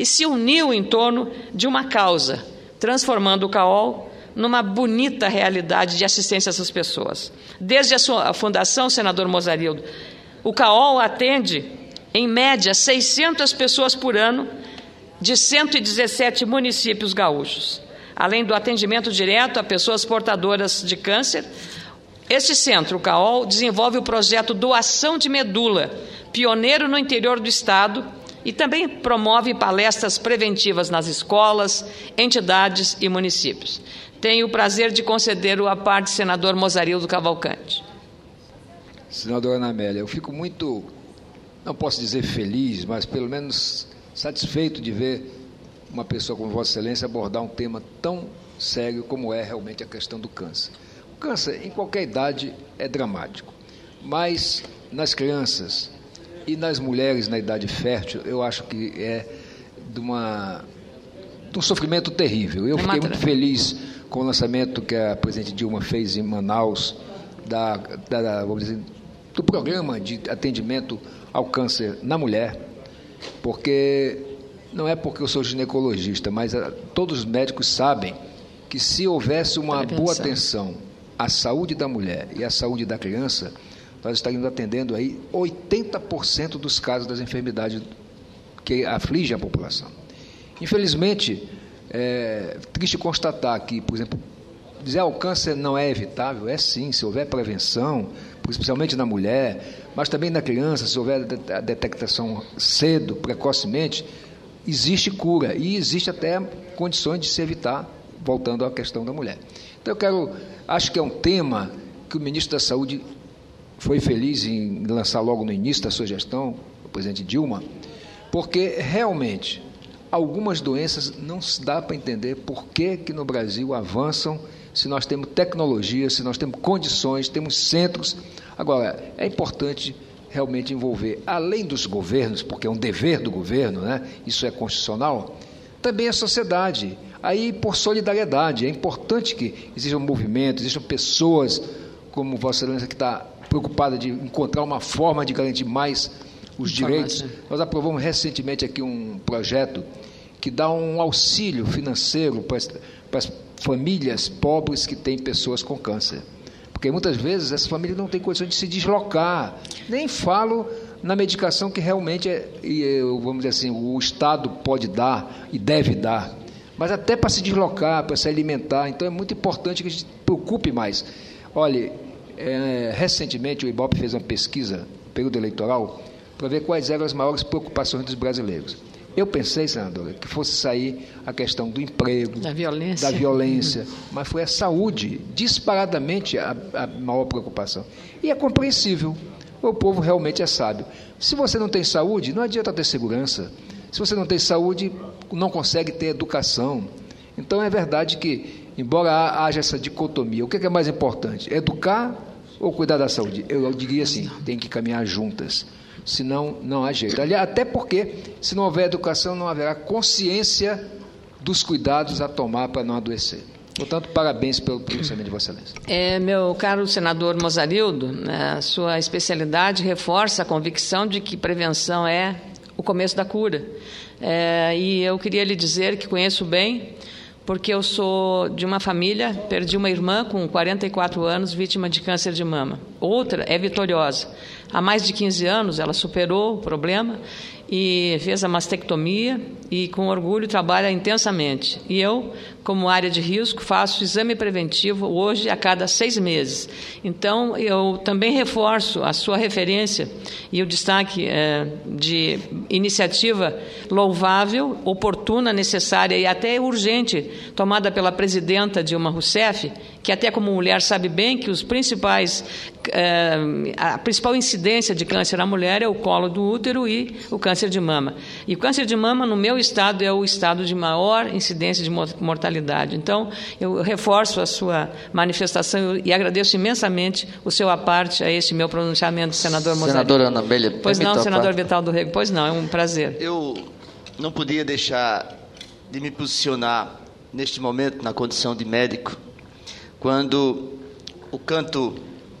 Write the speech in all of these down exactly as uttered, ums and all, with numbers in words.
e se uniu em torno de uma causa, transformando o CAOL numa bonita realidade de assistência a essas pessoas. Desde a sua fundação, senador Mozarildo, o CAOL atende, em média, seiscentas pessoas por ano, de cento e dezessete municípios gaúchos. Além do atendimento direto a pessoas portadoras de câncer, este centro, o CAOL, desenvolve o projeto Doação de Medula, pioneiro no interior do Estado, e também promove palestras preventivas nas escolas, entidades e municípios. Tenho o prazer de conceder a parte do senador Mozarildo Cavalcante. Senadora Ana Amélia, eu fico muito, não posso dizer feliz, mas pelo menos satisfeito de ver uma pessoa como Vossa Excelência abordar um tema tão sério como é realmente a questão do câncer. O câncer, em qualquer idade, é dramático, mas nas crianças e nas mulheres na idade fértil, eu acho que é de, uma, de um sofrimento terrível. Eu fiquei muito feliz com o lançamento que a presidente Dilma fez em Manaus, da, da, vamos dizer, do programa de atendimento ao câncer na mulher, porque não é porque eu sou ginecologista, mas a, todos os médicos sabem que se houvesse uma boa atenção à saúde da mulher e à saúde da criança, nós estaríamos atendendo aí oitenta por cento dos casos das enfermidades que afligem a população. Infelizmente, é triste constatar que, por exemplo, dizer que o câncer não é evitável, é sim, se houver prevenção, especialmente na mulher, mas também na criança, se houver a detectação cedo, precocemente, existe cura e existe até condições de se evitar, voltando à questão da mulher. Então eu quero, acho que é um tema que o ministro da Saúde foi feliz em lançar logo no início da sua gestão, o presidente Dilma, porque realmente algumas doenças não se dá para entender por que que no Brasil avançam, se nós temos tecnologia, se nós temos condições, temos centros. Agora, é importante realmente envolver, além dos governos, porque é um dever do governo, né? Isso é constitucional, também a sociedade. Aí, por solidariedade, é importante que exista um movimento, existam pessoas como Vossa Excelência que está preocupada de encontrar uma forma de garantir mais os direitos. Nós aprovamos recentemente aqui um projeto que dá um auxílio financeiro para as, para as famílias pobres que têm pessoas com câncer. Porque muitas vezes essa família não tem condições de se deslocar. Nem falo na medicação que realmente, é, vamos dizer assim, o Estado pode dar e deve dar. Mas até para se deslocar, para se alimentar. Então é muito importante que a gente se preocupe mais. Olha, é, recentemente o Ibope fez uma pesquisa, no período eleitoral, para ver quais eram as maiores preocupações dos brasileiros. Eu pensei, senadora, que fosse sair a questão do emprego, da violência, da violência, mas foi a saúde, disparadamente a, a maior preocupação. E é compreensível, o povo realmente é sábio. Se você não tem saúde, não adianta ter segurança. Se você não tem saúde, não consegue ter educação. Então é verdade que, embora haja essa dicotomia, o que é mais importante? Educar ou cuidar da saúde? Eu diria assim, tem que caminhar juntas. Senão, não há jeito. Aliás, até porque, se não houver educação, não haverá consciência dos cuidados a tomar para não adoecer. Portanto, parabéns pelo pronunciamento de Vossa Excelência. É, meu caro senador Mozarildo, a sua especialidade reforça a convicção de que prevenção é o começo da cura. É, e eu queria lhe dizer que conheço bem, porque eu sou de uma família, perdi uma irmã com quarenta e quatro anos, vítima de câncer de mama. Outra é vitoriosa. Há mais de quinze anos ela superou o problema e fez a mastectomia e, com orgulho, trabalha intensamente. E eu, como área de risco, faço exame preventivo hoje a cada seis meses. Então, eu também reforço a sua referência e o destaque é, de iniciativa louvável, oportuna, necessária e até urgente, tomada pela presidenta Dilma Rousseff, que até como mulher sabe bem que os principais, é, a principal incidência de câncer na mulher é o colo do útero e o câncer de mama. E o câncer de mama, no meu estado, é o estado de maior incidência de mortalidade. Então, eu reforço a sua manifestação e agradeço imensamente o seu aparte a esse meu pronunciamento, senador Mozarildo. Senadora Ana Amélia, pois não, senador Vital do Rego, pois não, é um prazer. Eu não podia deixar de me posicionar neste momento na condição de médico, quando o canto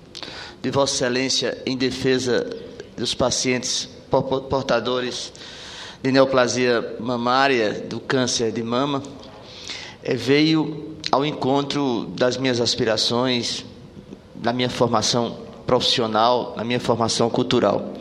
de Vossa Excelência em defesa dos pacientes portadores de neoplasia mamária, do câncer de mama, é, veio ao encontro das minhas aspirações, da minha formação profissional, da minha formação cultural.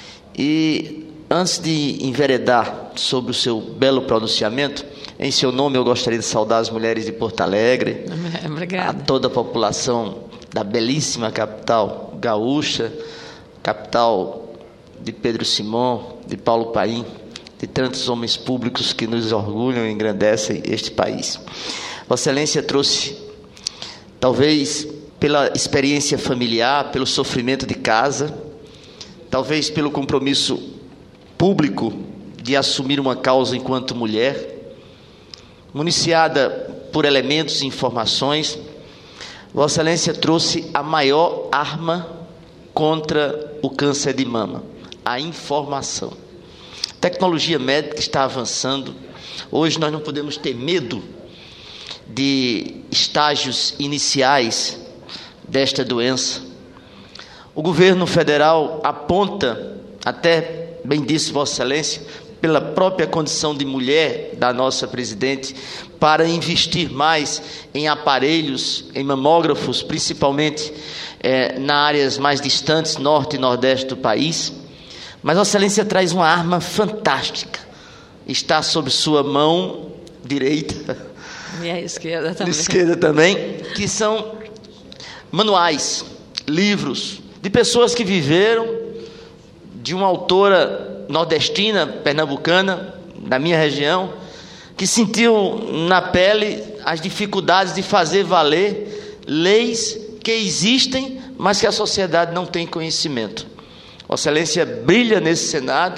E antes de enveredar sobre o seu belo pronunciamento, em seu nome eu gostaria de saudar as mulheres de Porto Alegre, Obrigada. A toda a população da belíssima capital gaúcha, capital de Pedro Simão, de Paulo Paim, de tantos homens públicos que nos orgulham e engrandecem este país. Vossa Excelência trouxe, talvez pela experiência familiar, pelo sofrimento de casa, talvez pelo compromisso público de assumir uma causa enquanto mulher, municiada por elementos e informações, Vossa Excelência trouxe a maior arma contra o câncer de mama, a informação. A tecnologia médica está avançando. Hoje nós não podemos ter medo de estágios iniciais desta doença. O governo federal aponta, até bem disse Vossa Excelência, pela própria condição de mulher da nossa presidente, para investir mais em aparelhos, em mamógrafos, principalmente eh, nas áreas mais distantes, norte e nordeste do país. Mas Vossa Excelência traz uma arma fantástica. Está sob sua mão direita, minha esquerda também, esquerda também, que são manuais, livros, de pessoas que viveram, de uma autora nordestina, pernambucana, da minha região, que sentiu na pele as dificuldades de fazer valer leis que existem, mas que a sociedade não tem conhecimento. Vossa Excelência brilha nesse Senado,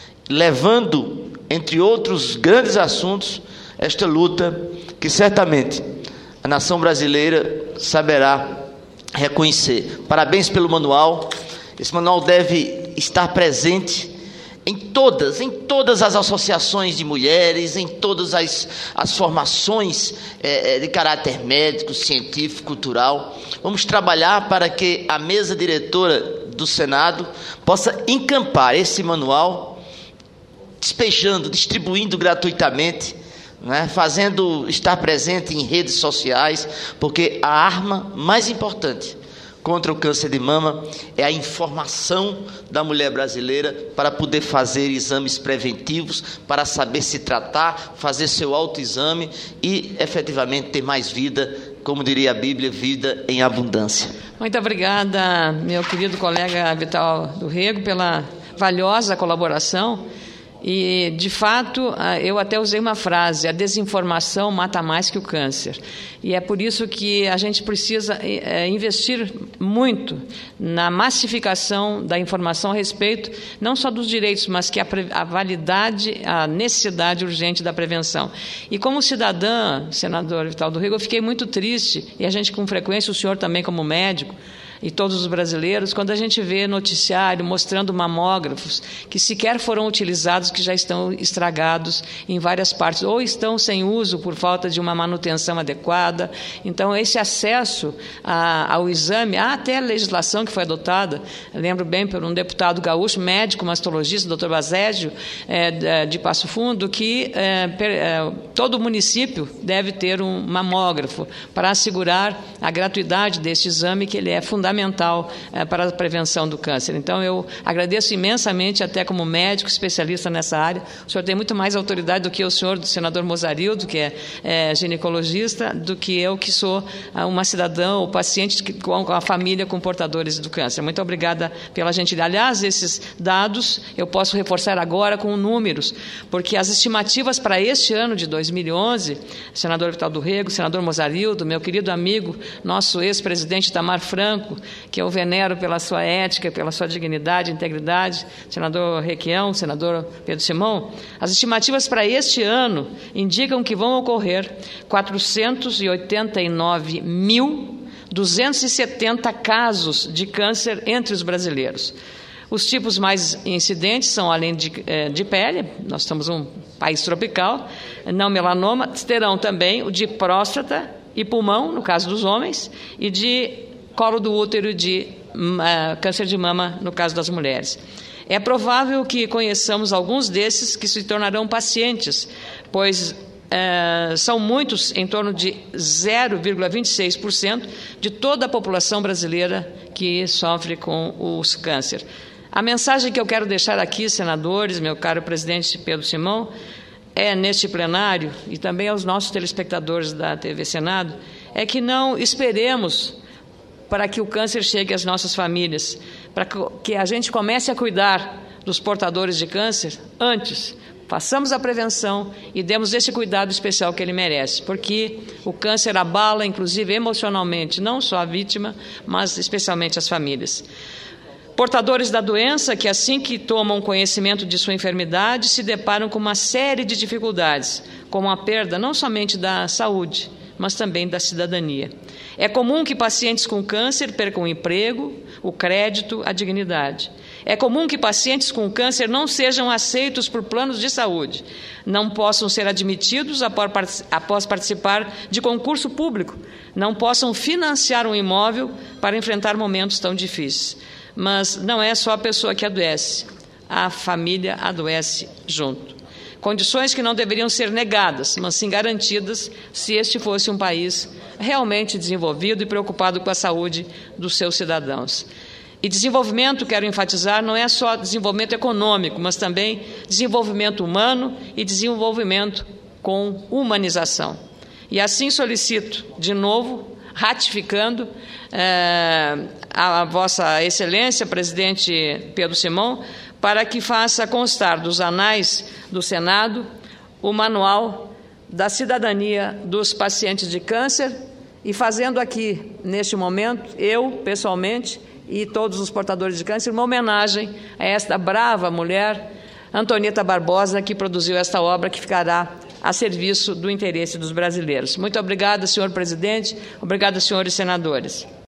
levando, entre outros grandes assuntos, esta luta que certamente a nação brasileira saberá reconhecer. Parabéns pelo manual. Esse manual deve estar presente em todas, em todas as associações de mulheres, em todas as, as formações é, de caráter médico, científico, cultural. Vamos trabalhar para que a mesa diretora do Senado possa encampar esse manual, despejando, distribuindo gratuitamente, né, fazendo estar presente em redes sociais, porque a arma mais importante contra o câncer de mama é a informação da mulher brasileira para poder fazer exames preventivos, para saber se tratar, fazer seu autoexame e efetivamente ter mais vida, como diria a Bíblia, vida em abundância. Muito obrigada, meu querido colega Vital do Rego, pela valiosa colaboração. E, de fato, eu até usei uma frase: a desinformação mata mais que o câncer. E é por isso que a gente precisa é, investir muito na massificação da informação a respeito, não só dos direitos, mas que a, a validade, a necessidade urgente da prevenção. E como cidadã, senador Vital do Rego, eu fiquei muito triste, e a gente com frequência, o senhor também como médico, e todos os brasileiros, quando a gente vê noticiário mostrando mamógrafos que sequer foram utilizados, que já estão estragados em várias partes, ou estão sem uso por falta de uma manutenção adequada. Então, esse acesso a, ao exame, há até a legislação que foi adotada, lembro bem, por um deputado gaúcho, médico, mastologista, doutor Bazégio, é, de Passo Fundo, que é, per, é, todo município deve ter um mamógrafo para assegurar a gratuidade deste exame, que ele é fundamental fundamental é, para a prevenção do câncer. Então, eu agradeço imensamente, até como médico especialista nessa área. O senhor tem muito mais autoridade do que o senhor, do senador Mozarildo, que é, é ginecologista, do que eu, que sou uma cidadã ou paciente que, com a família com portadores do câncer. Muito obrigada pela gentileza. Aliás, esses dados eu posso reforçar agora com números, porque as estimativas para este ano de dois mil e onze, senador Vital do Rego, senador Mozarildo, meu querido amigo, nosso ex-presidente Itamar Franco, que eu venero pela sua ética, pela sua dignidade, integridade, senador Requião, senador Pedro Simão, as estimativas para este ano indicam que vão ocorrer quatrocentos e oitenta e nove mil duzentos e setenta casos de câncer entre os brasileiros. Os tipos mais incidentes são, além de, de pele, nós estamos um país tropical, não melanoma, terão também o de próstata e pulmão, no caso dos homens, e de colo do útero, de uh, câncer de mama, no caso das mulheres. É provável que conheçamos alguns desses que se tornarão pacientes, pois é, são muitos, em torno de zero vírgula vinte e seis por cento de toda a população brasileira que sofre com o câncer. A mensagem que eu quero deixar aqui, senadores, meu caro presidente Pedro Simão, é neste plenário e também aos nossos telespectadores da T V Senado, é que não esperemos para que o câncer chegue às nossas famílias, para que a gente comece a cuidar dos portadores de câncer antes. Façamos a prevenção e demos esse cuidado especial que ele merece, porque o câncer abala, inclusive emocionalmente, não só a vítima, mas especialmente as famílias. Portadores da doença que, assim que tomam conhecimento de sua enfermidade, se deparam com uma série de dificuldades, como a perda não somente da saúde, mas também da cidadania. É comum que pacientes com câncer percam o emprego, o crédito, a dignidade. É comum que pacientes com câncer não sejam aceitos por planos de saúde, não possam ser admitidos após participar de concurso público, não possam financiar um imóvel para enfrentar momentos tão difíceis. Mas não é só a pessoa que adoece, a família adoece junto. Condições que não deveriam ser negadas, mas sim garantidas, se este fosse um país realmente desenvolvido e preocupado com a saúde dos seus cidadãos. E desenvolvimento, quero enfatizar, não é só desenvolvimento econômico, mas também desenvolvimento humano e desenvolvimento com humanização. E assim solicito, de novo, ratificando eh, a Vossa Excelência, presidente Pedro Simão, para que faça constar dos anais do Senado o manual da cidadania dos pacientes de câncer e fazendo aqui, neste momento, eu, pessoalmente, e todos os portadores de câncer, uma homenagem a esta brava mulher, Antonieta Barbosa, que produziu esta obra que ficará a serviço do interesse dos brasileiros. Muito obrigada, senhor presidente. Obrigada, senhores senadores.